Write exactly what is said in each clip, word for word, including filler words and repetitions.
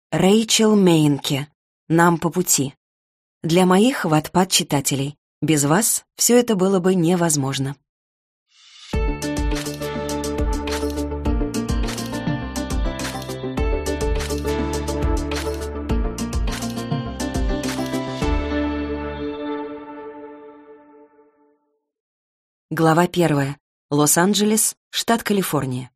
Рэйчел Мейнке. «Нам по пути». Для моих ваттпад-читателей. Без вас все это было бы невозможно. Глава первая. Лос-Анджелес, штат Калифорния.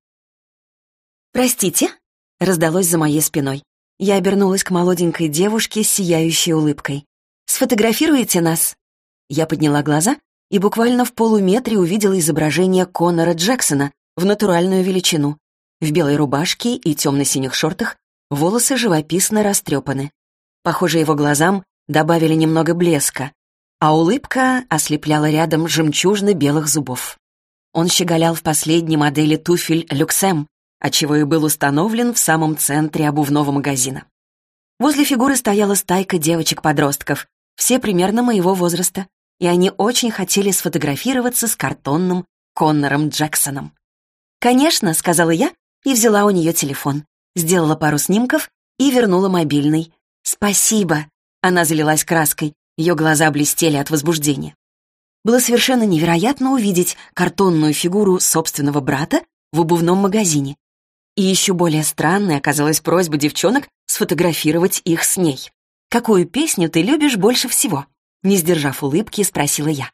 «Простите?» — раздалось за моей спиной. Я обернулась к молоденькой девушке с сияющей улыбкой. «Сфотографируете нас?» Я подняла глаза и буквально в полуметре увидела изображение Конора Джексона в натуральную величину. В белой рубашке и темно-синих шортах, волосы живописно растрепаны. Похоже, его глазам добавили немного блеска, а улыбка ослепляла рядом жемчужно-белых зубов. Он щеголял в последней модели туфель «Люксем», отчего и был установлен в самом центре обувного магазина. Возле фигуры стояла стайка девочек-подростков, все примерно моего возраста, и они очень хотели сфотографироваться с картонным Коннором Джексоном. «Конечно», — сказала я и взяла у нее телефон, сделала пару снимков и вернула мобильный. «Спасибо», — она залилась краской, ее глаза блестели от возбуждения. Было совершенно невероятно увидеть картонную фигуру собственного брата в обувном магазине. И еще более странной оказалась просьба девчонок сфотографировать их с ней. «Какую песню ты любишь больше всего?» Не сдержав улыбки, спросила я.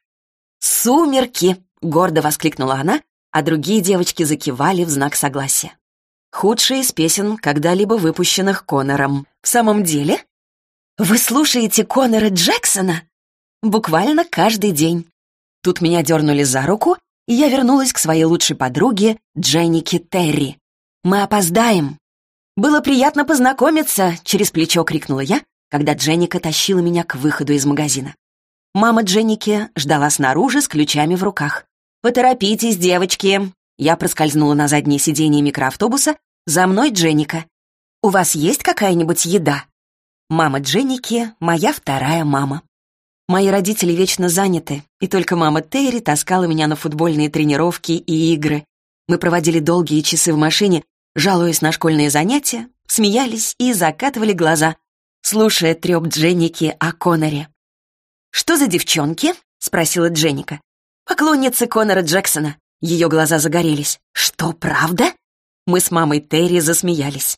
«Сумерки!» — гордо воскликнула она, а другие девочки закивали в знак согласия. Худшая из песен, когда-либо выпущенных Коннором. «В самом деле? Вы слушаете Коннора Джексона?» «Буквально каждый день». Тут меня дернули за руку, и я вернулась к своей лучшей подруге Дженнике Терри. «Мы опоздаем!» «Было приятно познакомиться!» — через плечо крикнула я, когда Дженника тащила меня к выходу из магазина. Мама Дженники ждала снаружи с ключами в руках. «Поторопитесь, девочки!» Я проскользнула на заднее сиденье микроавтобуса. «За мной, Дженника!» «У вас есть какая-нибудь еда?» Мама Дженники — моя вторая мама. Мои родители вечно заняты, и только мама Терри таскала меня на футбольные тренировки и игры. Мы проводили долгие часы в машине, жалуясь на школьные занятия, смеялись и закатывали глаза, слушая трёп Дженники о Конноре. «Что за девчонки?» — спросила Дженника. «Поклонницы Коннора Джексона». Ее глаза загорелись. «Что, правда?» Мы с мамой Терри засмеялись.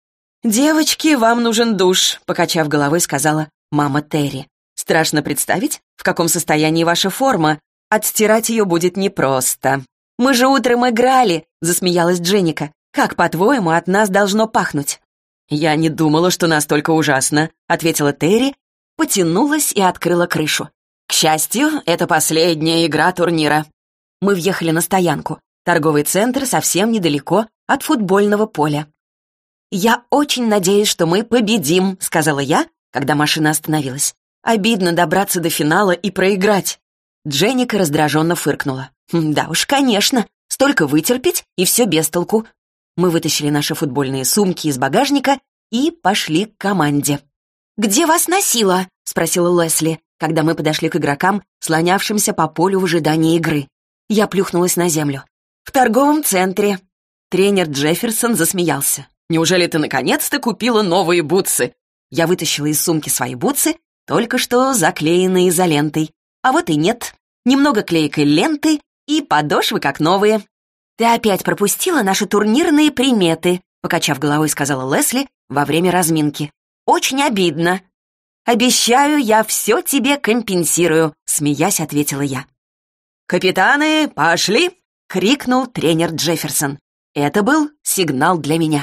«Девочки, вам нужен душ», — покачав головой, сказала мама Терри. «Страшно представить, в каком состоянии ваша форма. Отстирать ее будет непросто». «Мы же утром играли», — засмеялась Дженника. «Как, по-твоему, от нас должно пахнуть?» «Я не думала, что настолько ужасно», — ответила Терри, потянулась и открыла крышу. «К счастью, это последняя игра турнира». Мы въехали на стоянку. Торговый центр совсем недалеко от футбольного поля. «Я очень надеюсь, что мы победим», — сказала я, когда машина остановилась. «Обидно добраться до финала и проиграть». Дженника раздраженно фыркнула. «Да уж, конечно. Столько вытерпеть, и все без толку». Мы вытащили наши футбольные сумки из багажника и пошли к команде. «Где вас носило?» — спросила Лесли, когда мы подошли к игрокам, слонявшимся по полю в ожидании игры. Я плюхнулась на землю. «В торговом центре». Тренер Джефферсон засмеялся. «Неужели ты наконец-то купила новые бутсы?» Я вытащила из сумки свои бутсы, только что заклеенные изолентой. А вот и нет. Немного клейкой ленты и подошвы как новые. «Ты опять пропустила наши турнирные приметы», — покачав головой, сказала Лесли во время разминки. «Очень обидно». «Обещаю, я все тебе компенсирую», — смеясь ответила я. «Капитаны, пошли!» — крикнул тренер Джефферсон. Это был сигнал для меня.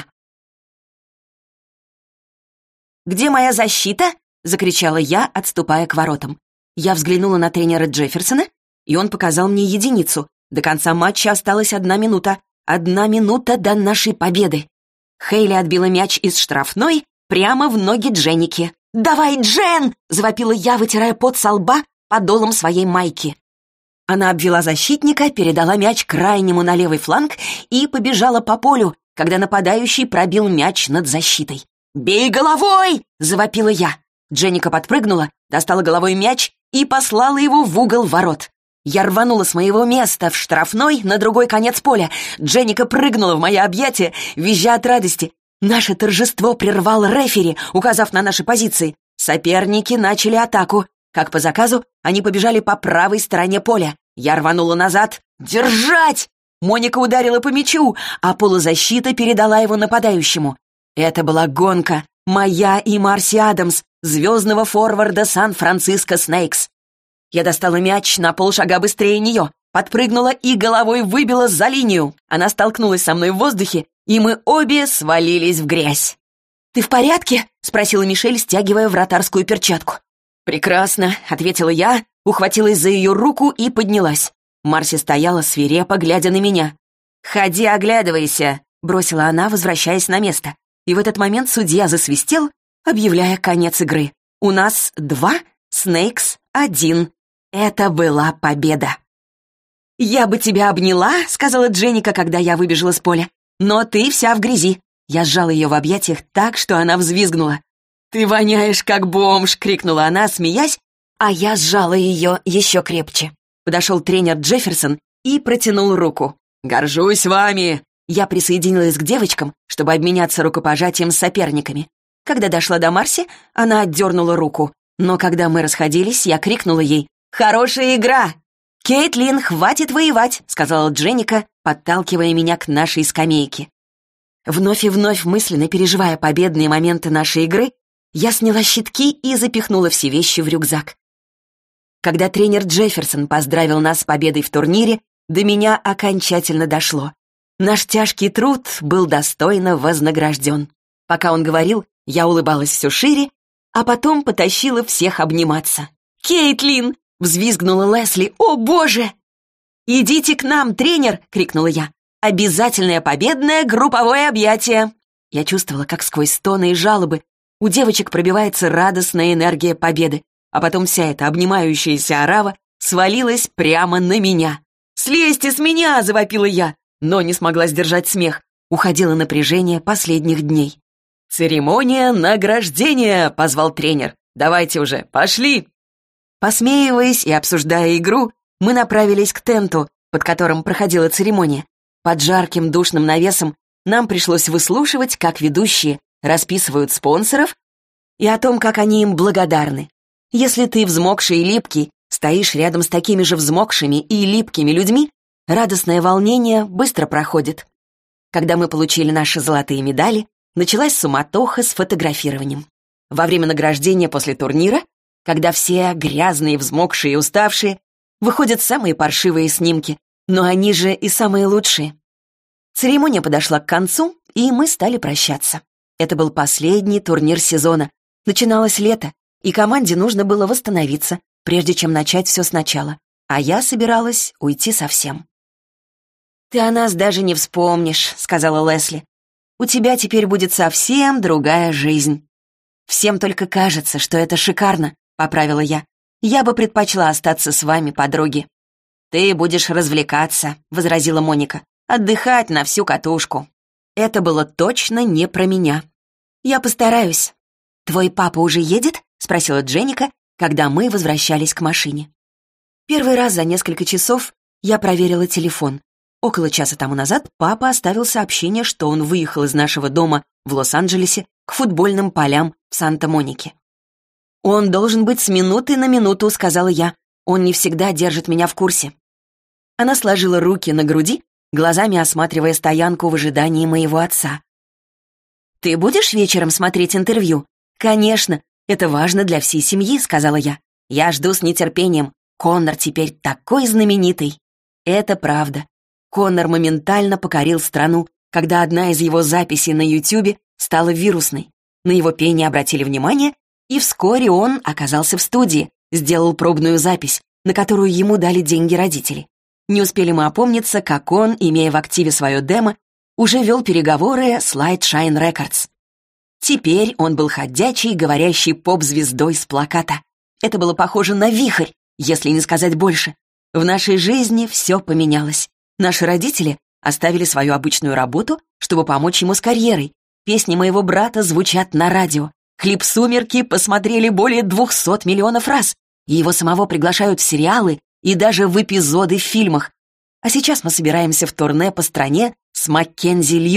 «Где моя защита?» — закричала я, отступая к воротам. Я взглянула на тренера Джефферсона, и он показал мне единицу. До конца матча осталась одна минута. Одна минута до нашей победы. Хейли отбила мяч из штрафной прямо в ноги Дженники. «Давай, Джен!» — завопила я, вытирая пот со лба подолом своей майки. Она обвела защитника, передала мяч крайнему на левый фланг и побежала по полю, когда нападающий пробил мяч над защитой. «Бей головой!» — завопила я. Дженника подпрыгнула, достала головой мяч и послала его в угол ворот. Я рванула с моего места в штрафной на другой конец поля. Дженника прыгнула в мои объятия, визжа от радости. Наше торжество прервал рефери, указав на наши позиции. Соперники начали атаку. Как по заказу, они побежали по правой стороне поля. Я рванула назад. «Держать!» Моника ударила по мячу, а полузащита передала его нападающему. Это была гонка. Моя и Марси Адамс, звездного форварда Сан-Франциско Снейкс. Я достала мяч на полшага быстрее нее, подпрыгнула и головой выбила за линию. Она столкнулась со мной в воздухе, и мы обе свалились в грязь. «Ты в порядке?» — спросила Мишель, стягивая вратарскую перчатку. «Прекрасно», — ответила я, ухватилась за ее руку и поднялась. Марси стояла свирепо, глядя на меня. «Ходи, оглядывайся», — бросила она, возвращаясь на место. И в этот момент судья засвистел, объявляя конец игры. «У нас два, Снейкс один». Это была победа. «Я бы тебя обняла», — сказала Дженника, когда я выбежала с поля. «Но ты вся в грязи». Я сжала ее в объятиях так, что она взвизгнула. «Ты воняешь, как бомж!» — крикнула она, смеясь, а я сжала ее еще крепче. Подошел тренер Джефферсон и протянул руку. «Горжусь вами!» Я присоединилась к девочкам, чтобы обменяться рукопожатием с соперниками. Когда дошла до Марси, она отдернула руку. Но когда мы расходились, я крикнула ей: «Хорошая игра!» «Кейтлин, хватит воевать!» — сказала Дженника, подталкивая меня к нашей скамейке. Вновь и вновь мысленно переживая победные моменты нашей игры, я сняла щитки и запихнула все вещи в рюкзак. Когда тренер Джефферсон поздравил нас с победой в турнире, до меня окончательно дошло. Наш тяжкий труд был достойно вознагражден. Пока он говорил, я улыбалась все шире, а потом потащила всех обниматься. «Кейтлин!» — взвизгнула Лесли. «О, боже!» «Идите к нам, тренер!» — крикнула я. «Обязательное победное групповое объятие!» Я чувствовала, как сквозь стоны и жалобы у девочек пробивается радостная энергия победы, а потом вся эта обнимающаяся орава свалилась прямо на меня. «Слезьте с меня!» — завопила я, но не смогла сдержать смех. Уходило напряжение последних дней. «Церемония награждения!» — позвал тренер. «Давайте уже, пошли!» Посмеиваясь и обсуждая игру, мы направились к тенту, под которым проходила церемония. Под жарким душным навесом нам пришлось выслушивать, как ведущие расписывают спонсоров и о том, как они им благодарны. Если ты взмокший и липкий, стоишь рядом с такими же взмокшими и липкими людьми, радостное волнение быстро проходит. Когда мы получили наши золотые медали, началась суматоха с фотографированием. Во время награждения после турнира, когда все грязные, взмокшие и уставшие, выходят самые паршивые снимки, но они же и самые лучшие. Церемония подошла к концу, и мы стали прощаться. Это был последний турнир сезона. Начиналось лето, и команде нужно было восстановиться, прежде чем начать все сначала. А я собиралась уйти совсем. «Ты о нас даже не вспомнишь», — сказала Лесли. «У тебя теперь будет совсем другая жизнь». «Всем только кажется, что это шикарно», — поправила я. «Я бы предпочла остаться с вами, подруги». «Ты будешь развлекаться», — возразила Моника. «Отдыхать на всю катушку». Это было точно не про меня. «Я постараюсь». «Твой папа уже едет?» — спросила Дженника, когда мы возвращались к машине. Первый раз за несколько часов я проверила телефон. Около часа тому назад папа оставил сообщение, что он выехал из нашего дома в Лос-Анджелесе к футбольным полям в Санта-Монике. «Он должен быть с минуты на минуту», — сказала я. «Он не всегда держит меня в курсе». Она сложила руки на груди, глазами осматривая стоянку в ожидании моего отца. «Ты будешь вечером смотреть интервью?» «Конечно, это важно для всей семьи», — сказала я. «Я жду с нетерпением. Коннор теперь такой знаменитый». Это правда. Коннор моментально покорил страну, когда одна из его записей на Ютубе стала вирусной. На его пение обратили внимание, и вскоре он оказался в студии, сделал пробную запись, на которую ему дали деньги родители. Не успели мы опомниться, как он, имея в активе свое демо, уже вел переговоры с Light Shine Records. Теперь он был ходячей, говорящей поп-звездой с плаката. Это было похоже на вихрь, если не сказать больше. В нашей жизни все поменялось. Наши родители оставили свою обычную работу, чтобы помочь ему с карьерой. Песни моего брата звучат на радио. Клип «Сумерки» посмотрели более двухсот миллионов раз. И его самого приглашают в сериалы и даже в эпизоды в фильмах. А сейчас мы собираемся в турне по стране с Маккензи Льюис,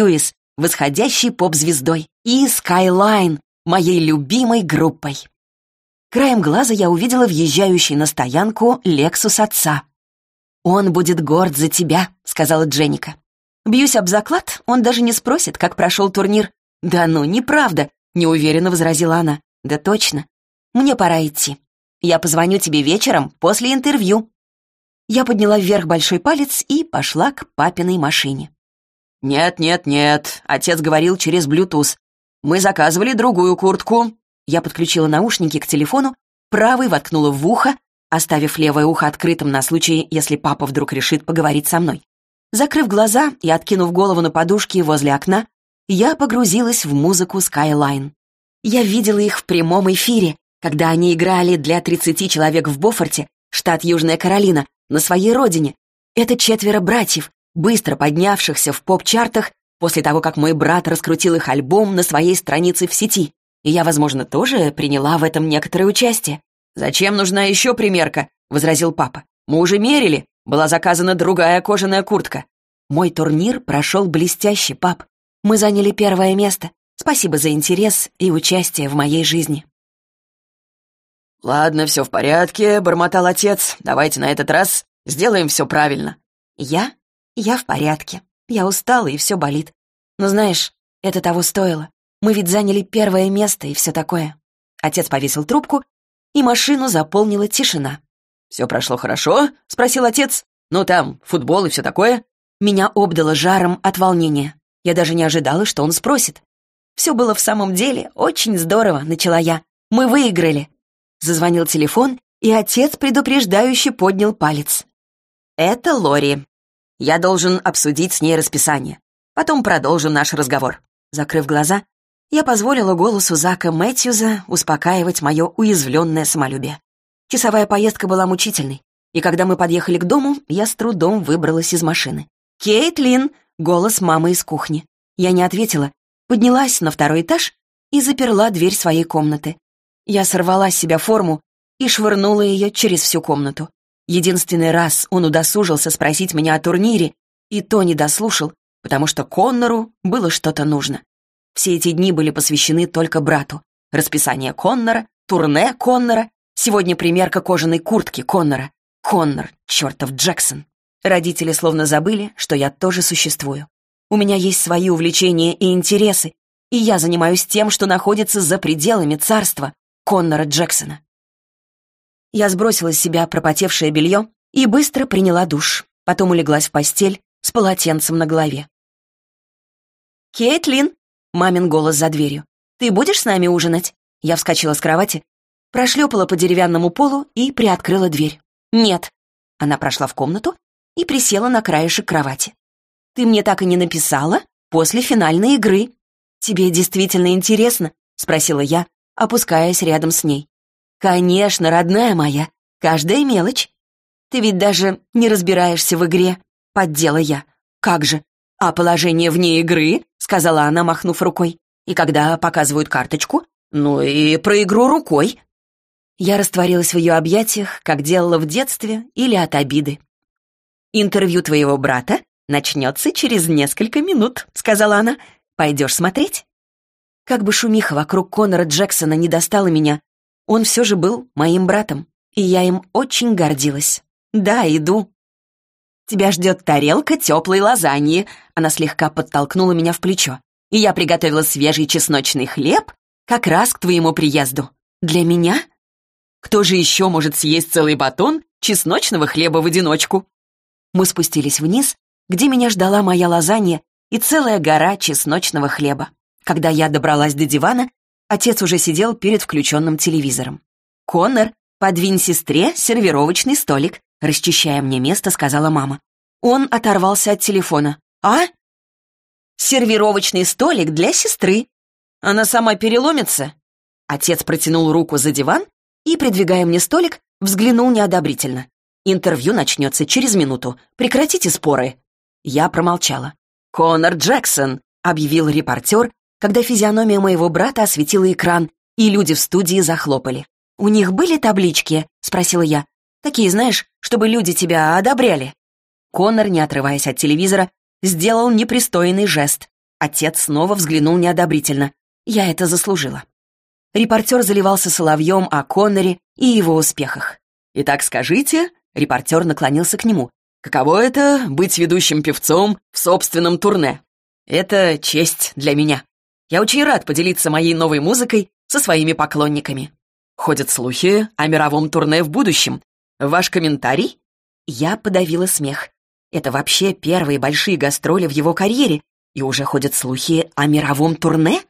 восходящей поп-звездой, и Skyline, моей любимой группой. Краем глаза я увидела въезжающий на стоянку Лексус отца. «Он будет горд за тебя», — сказала Дженника. «Бьюсь об заклад, он даже не спросит, как прошел турнир». «Да ну, неправда», — неуверенно возразила она. «Да точно. Мне пора идти. Я позвоню тебе вечером после интервью». Я подняла вверх большой палец и пошла к папиной машине. «Нет, нет, нет», — отец говорил через Bluetooth. «Мы заказывали другую куртку». Я подключила наушники к телефону, правый воткнула в ухо, оставив левое ухо открытым на случай, если папа вдруг решит поговорить со мной. Закрыв глаза и откинув голову на подушке возле окна, я погрузилась в музыку Skyline. Я видела их в прямом эфире, когда они играли для тридцати человек в Бофорте, штат Южная Каролина, на своей родине. Это четверо братьев, быстро поднявшихся в поп-чартах после того, как мой брат раскрутил их альбом на своей странице в сети. И я, возможно, тоже приняла в этом некоторое участие. «Зачем нужна еще примерка?» — возразил папа. «Мы уже мерили. Была заказана другая кожаная куртка». «Мой турнир прошел блестяще, пап. Мы заняли первое место. Спасибо за интерес и участие в моей жизни». «Ладно, все в порядке», — бормотал отец. «Давайте на этот раз сделаем все правильно». «Я? Я в порядке. Я устала, и все болит. Но знаешь, это того стоило. Мы ведь заняли первое место и все такое». Отец повесил трубку, и машину заполнила тишина. «Все прошло хорошо?» — спросил отец. «Ну там, футбол и все такое?» Меня обдало жаром от волнения. Я даже не ожидала, что он спросит. «Все было в самом деле очень здорово», — начала я. «Мы выиграли». Зазвонил телефон, и отец предупреждающе поднял палец. «Это Лори. Я должен обсудить с ней расписание. Потом продолжим наш разговор». Закрыв глаза, я позволила голосу Зака Мэтьюза успокаивать мое уязвленное самолюбие. Часовая поездка была мучительной, и когда мы подъехали к дому, я с трудом выбралась из машины. «Кейтлин!» — голос мамы из кухни. Я не ответила, поднялась на второй этаж и заперла дверь своей комнаты. Я сорвала с себя форму и швырнула ее через всю комнату. Единственный раз он удосужился спросить меня о турнире, и то не дослушал, потому что Коннору было что-то нужно. Все эти дни были посвящены только брату. Расписание Коннора, турне Коннора, сегодня примерка кожаной куртки Коннора. Коннор, чертов Джексон. Родители словно забыли, что я тоже существую. У меня есть свои увлечения и интересы, и я занимаюсь тем, что находится за пределами царства Коннора Джексона. Я сбросила с себя пропотевшее белье и быстро приняла душ, потом улеглась в постель с полотенцем на голове. «Кейтлин!» — мамин голос за дверью. «Ты будешь с нами ужинать?» Я вскочила с кровати, прошлепала по деревянному полу и приоткрыла дверь. «Нет». Она прошла в комнату и присела на краешек кровати. «Ты мне так и не написала после финальной игры». «Тебе действительно интересно?» — спросила я, опускаясь рядом с ней. «Конечно, родная моя, каждая мелочь. Ты ведь даже не разбираешься в игре», — поддела я. «Как же? А положение вне игры?» — сказала она, махнув рукой. «И когда показывают карточку? Ну и про игру рукой». Я растворилась в ее объятиях, как делала в детстве или от обиды. «Интервью твоего брата начнется через несколько минут», — сказала она. «Пойдешь смотреть?» Как бы шумиха вокруг Коннора Джексона не достала меня, он все же был моим братом, и я им очень гордилась. «Да, иду». «Тебя ждет тарелка теплой лазаньи», — она слегка подтолкнула меня в плечо. «И я приготовила свежий чесночный хлеб как раз к твоему приезду. Для меня? Кто же еще может съесть целый батон чесночного хлеба в одиночку?» Мы спустились вниз, где меня ждала моя лазанья и целая гора чесночного хлеба. Когда я добралась до дивана, отец уже сидел перед включенным телевизором. «Коннор, подвинь сестре сервировочный столик», — расчищая мне место, сказала мама. Он оторвался от телефона. «А? Сервировочный столик для сестры. Она сама переломится?» Отец протянул руку за диван и, придвигая мне столик, взглянул неодобрительно. «Интервью начнется через минуту. Прекратите споры». Я промолчала. «Коннор Джексон», — объявил репортер, когда физиономия моего брата осветила экран, и люди в студии захлопали. «У них были таблички?» — спросила я. «Такие, знаешь, чтобы люди тебя одобряли». Коннор, не отрываясь от телевизора, сделал непристойный жест. Отец снова взглянул неодобрительно. Я это заслужила. Репортер заливался соловьем о Конноре и его успехах. «Итак, скажите...» — репортер наклонился к нему. «Каково это — быть ведущим певцом в собственном турне? Это честь для меня. Я очень рад поделиться моей новой музыкой со своими поклонниками. Ходят слухи о мировом турне в будущем. Ваш комментарий?» Я подавила смех. Это вообще первые большие гастроли в его карьере, и уже ходят слухи о мировом турне?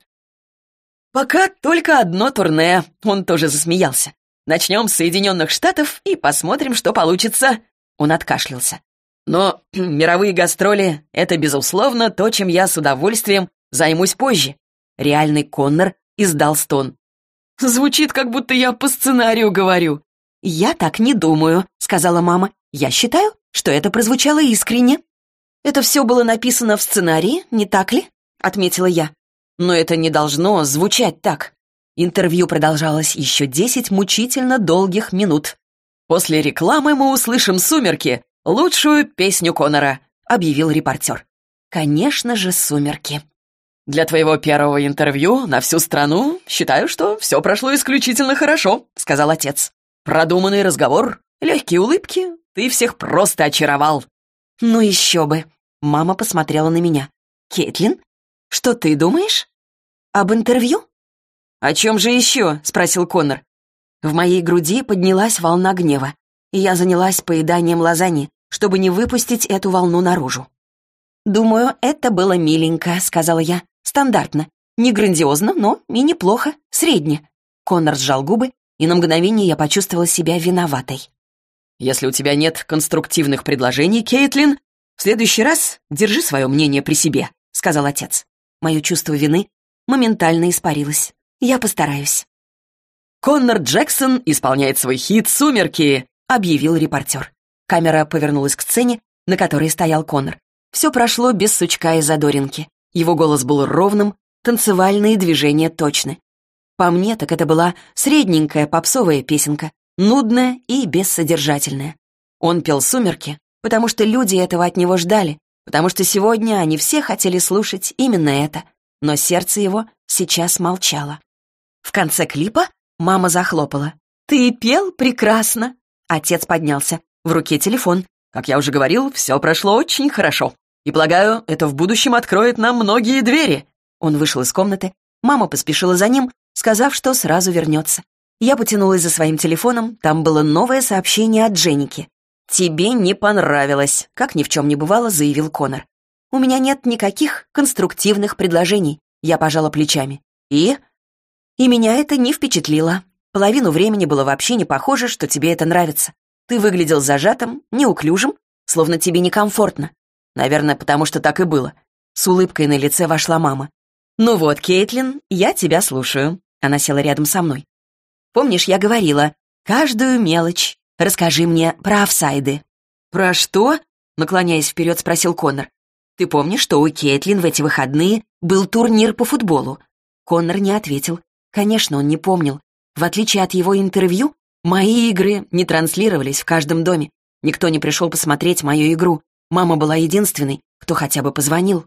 «Пока только одно турне», — он тоже засмеялся. «Начнем с Соединенных Штатов и посмотрим, что получится». Он откашлялся. «Но мировые гастроли — это, безусловно, то, чем я с удовольствием займусь позже». Реальный Коннор издал стон. «Звучит, как будто я по сценарию говорю». «Я так не думаю», — сказала мама. «Я считаю, что это прозвучало искренне». «Это все было написано в сценарии, не так ли?» — отметила я. «Но это не должно звучать так». Интервью продолжалось еще десять мучительно долгих минут. «После рекламы мы услышим «Сумерки», лучшую песню Коннора», — объявил репортер. Конечно же, «Сумерки». «Для твоего первого интервью на всю страну считаю, что все прошло исключительно хорошо», — сказал отец. «Продуманный разговор, легкие улыбки, ты всех просто очаровал». «Ну еще бы!» — мама посмотрела на меня. «Кейтлин, что ты думаешь? Об интервью?» «О чем же еще?» — спросил Коннор. В моей груди поднялась волна гнева, и я занялась поеданием лазаньи, чтобы не выпустить эту волну наружу. «Думаю, это было миленько», — сказала я. «Стандартно. Не грандиозно, но и неплохо. Средне». Коннор сжал губы, и на мгновение я почувствовала себя виноватой. «Если у тебя нет конструктивных предложений, Кейтлин, в следующий раз держи свое мнение при себе», — сказал отец. Мое чувство вины моментально испарилось. «Я постараюсь». «Коннор Джексон исполняет свой хит «Сумерки», — объявил репортер. Камера повернулась к сцене, на которой стоял Коннор. Все прошло без сучка и задоринки. Его голос был ровным, танцевальные движения точны. По мне, так это была средненькая попсовая песенка, нудная и бессодержательная. Он пел «Сумерки», потому что люди этого от него ждали, потому что сегодня они все хотели слушать именно это, но сердце его сейчас молчало. В конце клипа мама захлопала. «Ты пел прекрасно!» Отец поднялся. В руке телефон. «Как я уже говорил, все прошло очень хорошо. И, полагаю, это в будущем откроет нам многие двери». Он вышел из комнаты. Мама поспешила за ним, сказав, что сразу вернется. Я потянулась за своим телефоном. Там было новое сообщение от Дженники. «Тебе не понравилось», — как ни в чем не бывало, заявил Коннор. «У меня нет никаких конструктивных предложений». Я пожала плечами. «И?» «И меня это не впечатлило. Половину времени было вообще не похоже, что тебе это нравится. Ты выглядел зажатым, неуклюжим, словно тебе некомфортно. Наверное, потому что так и было». С улыбкой на лице вошла мама. «Ну вот, Кейтлин, я тебя слушаю». Она села рядом со мной. «Помнишь, я говорила, каждую мелочь. Расскажи мне про офсайды». «Про что?» — наклоняясь вперед, спросил Коннор. «Ты помнишь, что у Кейтлин в эти выходные был турнир по футболу?» Коннор не ответил. Конечно, он не помнил. В отличие от его интервью, мои игры не транслировались в каждом доме. Никто не пришел посмотреть мою игру. Мама была единственной, кто хотя бы позвонил.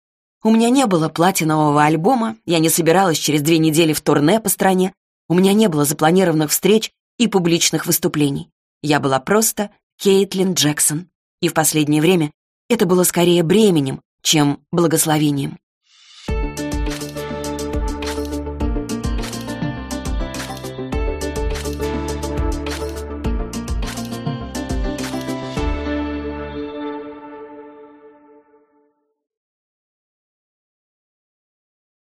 У меня не было платинового альбома, я не собиралась через две недели в турне по стране, у меня не было запланированных встреч и публичных выступлений. Я была просто Кейтлин Джексон. И в последнее время это было скорее бременем, чем благословением.